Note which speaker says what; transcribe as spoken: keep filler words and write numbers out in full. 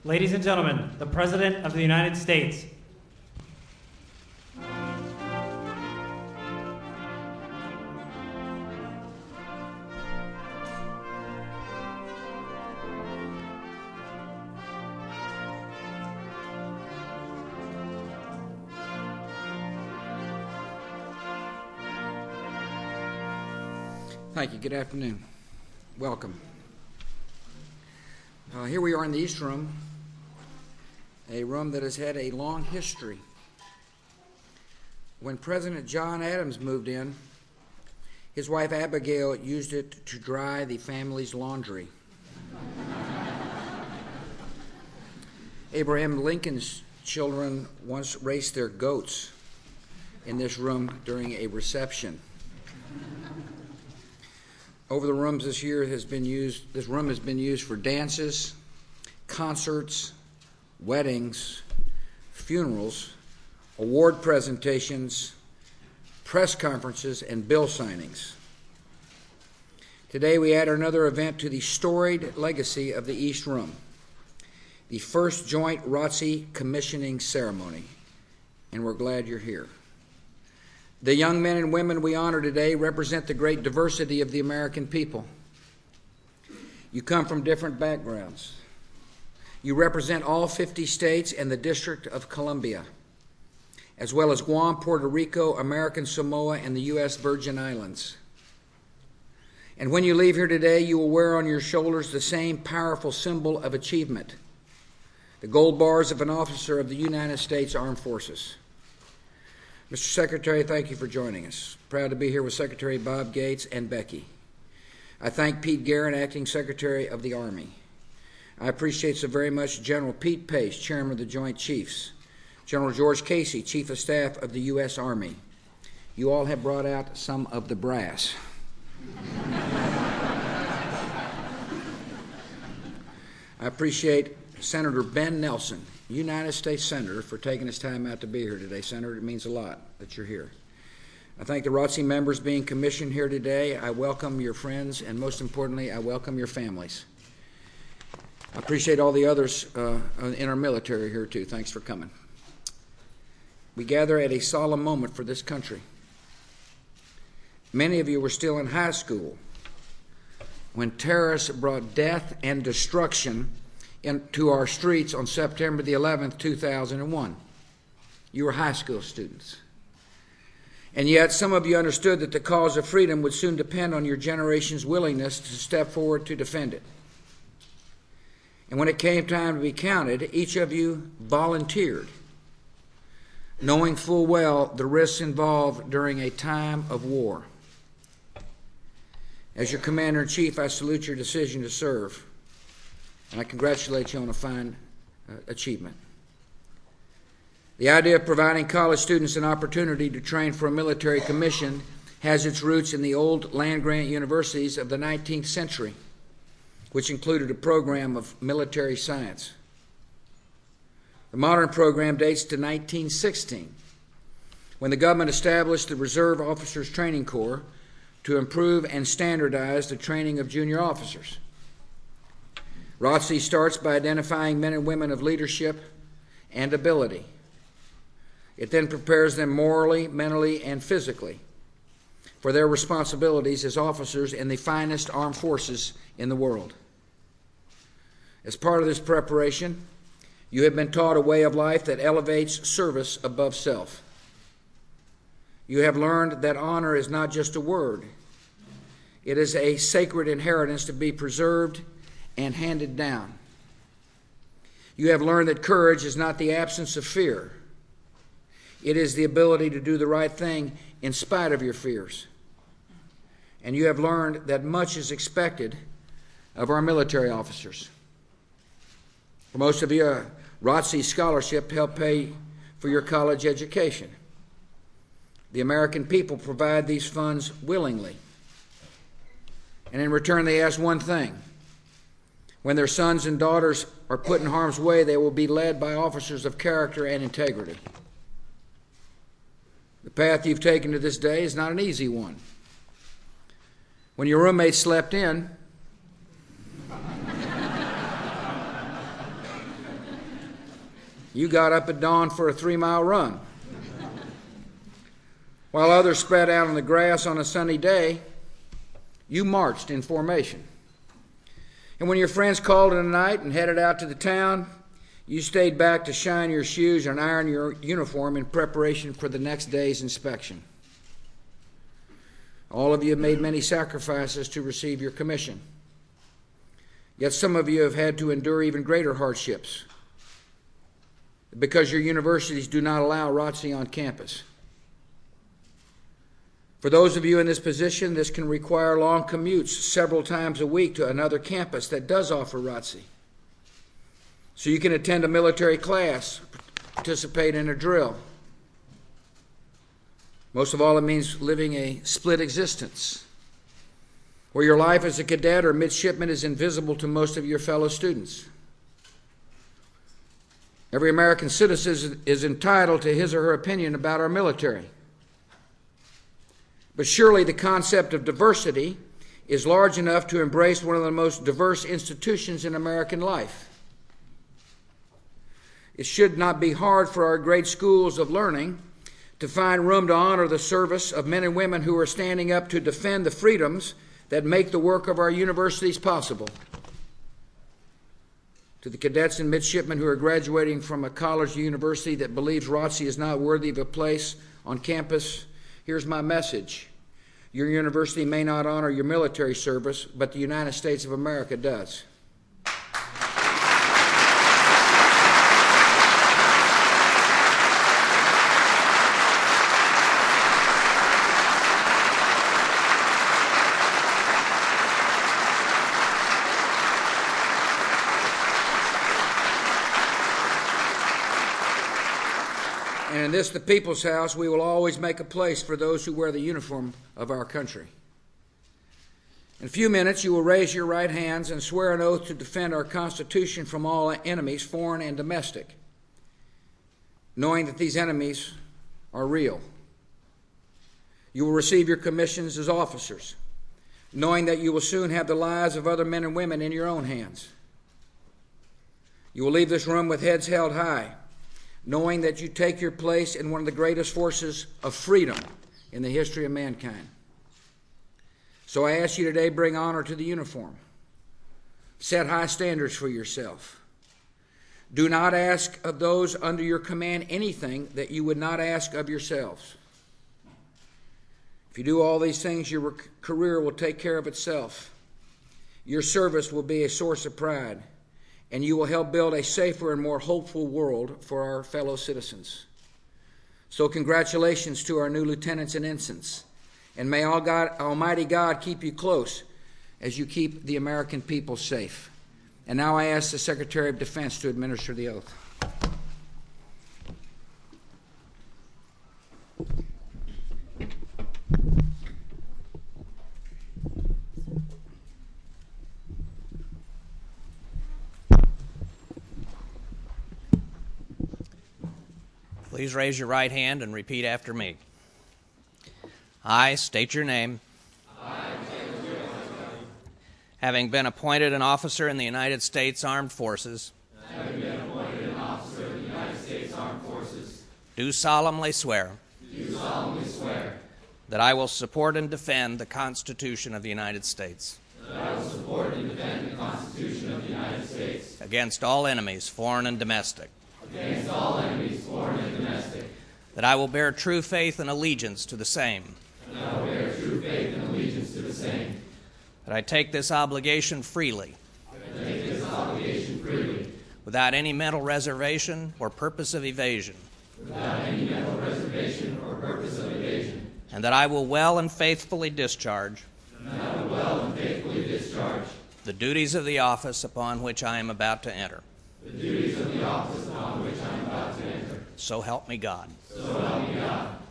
Speaker 1: Ladies and gentlemen, the President of the United States.
Speaker 2: Thank you. Good afternoon. Welcome. Uh, here we are in the East Room, a room that has had a long history. When President John Adams moved in, his wife Abigail used it to dry the family's laundry. Abraham Lincoln's children once raced their goats in this room during a reception. Over the rooms this year has been used, this room has been used for dances, concerts, weddings, funerals, award presentations, press conferences, and bill signings. Today we add another event to the storied legacy of the East Room, the first joint R O T C commissioning ceremony, and we're glad you're here. The young men and women we honor today represent the great diversity of the American people. You come from different backgrounds. You represent all fifty states and the District of Columbia, as well as Guam, Puerto Rico, American Samoa, and the U S Virgin Islands. And when you leave here today, you will wear on your shoulders the same powerful symbol of achievement, the gold bars of an officer of the United States Armed Forces. Mister Secretary, thank you for joining us. Proud to be here with Secretary Bob Gates and Becky. I thank Pete Guerin, Acting Secretary of the Army. I appreciate so very much General Pete Pace, Chairman of the Joint Chiefs, General George Casey, Chief of Staff of the U S Army. You all have brought out some of the brass. I appreciate Senator Ben Nelson, United States Senator, for taking his time out to be here today. Senator, it means a lot that you're here. I thank the R O T C members being commissioned here today. I welcome your friends, and most importantly, I welcome your families. I appreciate all the others uh, in our military here, too. Thanks for coming. We gather at a solemn moment for this country. Many of you were still in high school when terrorists brought death and destruction into our streets on September the eleventh, two thousand one. You were high school students. And yet some of you understood that the cause of freedom would soon depend on your generation's willingness to step forward to defend it. And when it came time to be counted, each of you volunteered, knowing full well the risks involved during a time of war. As your Commander-in-Chief, I salute your decision to serve, and I congratulate you on a fine uh, achievement. The idea of providing college students an opportunity to train for a military commission has its roots in the old land-grant universities of the nineteenth century, which included a program of military science. The modern program dates to nineteen sixteen, when the government established the Reserve Officers Training Corps to improve and standardize the training of junior officers. R O T C starts by identifying men and women of leadership and ability. It then prepares them morally, mentally, and physically for their responsibilities as officers in the finest armed forces in the world. As part of this preparation, you have been taught a way of life that elevates service above self. You have learned that honor is not just a word. It is a sacred inheritance to be preserved and handed down. You have learned that courage is not the absence of fear. It is the ability to do the right thing in spite of your fears. And you have learned that much is expected of our military officers. For most of you, a R O T C scholarship helped pay for your college education. The American people provide these funds willingly. And in return, they ask one thing. When their sons and daughters are put in harm's way, they will be led by officers of character and integrity. The path you've taken to this day is not an easy one. When your roommate slept in, You got up at dawn for a three-mile run. While others spread out on the grass on a sunny day, you marched in formation. And when your friends called in the night and headed out to the town, you stayed back to shine your shoes and iron your uniform in preparation for the next day's inspection. All of you have made many sacrifices to receive your commission. Yet some of you have had to endure even greater hardships because your universities do not allow R O T C on campus. For those of you in this position, this can require long commutes several times a week to another campus that does offer R O T C. So you can attend a military class, participate in a drill. Most of all, it means living a split existence, where your life as a cadet or midshipman is invisible to most of your fellow students. Every American citizen is entitled to his or her opinion about our military. But surely the concept of diversity is large enough to embrace one of the most diverse institutions in American life. It should not be hard for our great schools of learning to find room to honor the service of men and women who are standing up to defend the freedoms that make the work of our universities possible. To the cadets and midshipmen who are graduating from a college or university that believes R O T C is not worthy of a place on campus, here's my message. Your university may not honor your military service, but the United States of America does. And in this, the People's House, we will always make a place for those who wear the uniform of our country. In a few minutes, you will raise your right hands and swear an oath to defend our Constitution from all enemies, foreign and domestic, knowing that these enemies are real. You will receive your commissions as officers, knowing that you will soon have the lives of other men and women in your own hands. You will leave this room with heads held high, knowing that you take your place in one of the greatest forces of freedom in the history of mankind. So I ask you today, bring honor to the uniform. Set high standards for yourself. Do not ask of those under your command anything that you would not ask of yourselves. If you do all these things, your career will take care of itself. Your service will be a source of pride, and you will help build a safer and more hopeful world for our fellow citizens. So congratulations to our new lieutenants and ensigns, and may all God, Almighty God keep you close as you keep the American people safe. And now I ask the Secretary of Defense to administer the oath.
Speaker 3: Please raise your right hand and repeat after me. I state your name.
Speaker 4: I,
Speaker 3: having been appointed an officer in the United States Armed Forces,
Speaker 4: having been appointed an officer in the United States Armed Forces,
Speaker 3: do solemnly swear,
Speaker 4: do solemnly swear
Speaker 3: that I will support and defend the Constitution of the United States,
Speaker 4: that I will support and defend the Constitution of the United States
Speaker 3: against all enemies, foreign and domestic,
Speaker 4: against all enemies, foreign and domestic,
Speaker 3: that I will bear true faith and allegiance to the same,
Speaker 4: and I will bear true faith and allegiance to the same,
Speaker 3: that I take this obligation freely,
Speaker 4: that I take this obligation freely,
Speaker 3: without any mental reservation or purpose of evasion,
Speaker 4: without any mental reservation or purpose of evasion,
Speaker 3: and that I will well and faithfully discharge
Speaker 4: and that I will well and faithfully discharge
Speaker 3: the duties of the office upon which I am about to enter.
Speaker 4: the duties of the office upon which I am about to enter.
Speaker 3: So help me God.
Speaker 4: So help me God.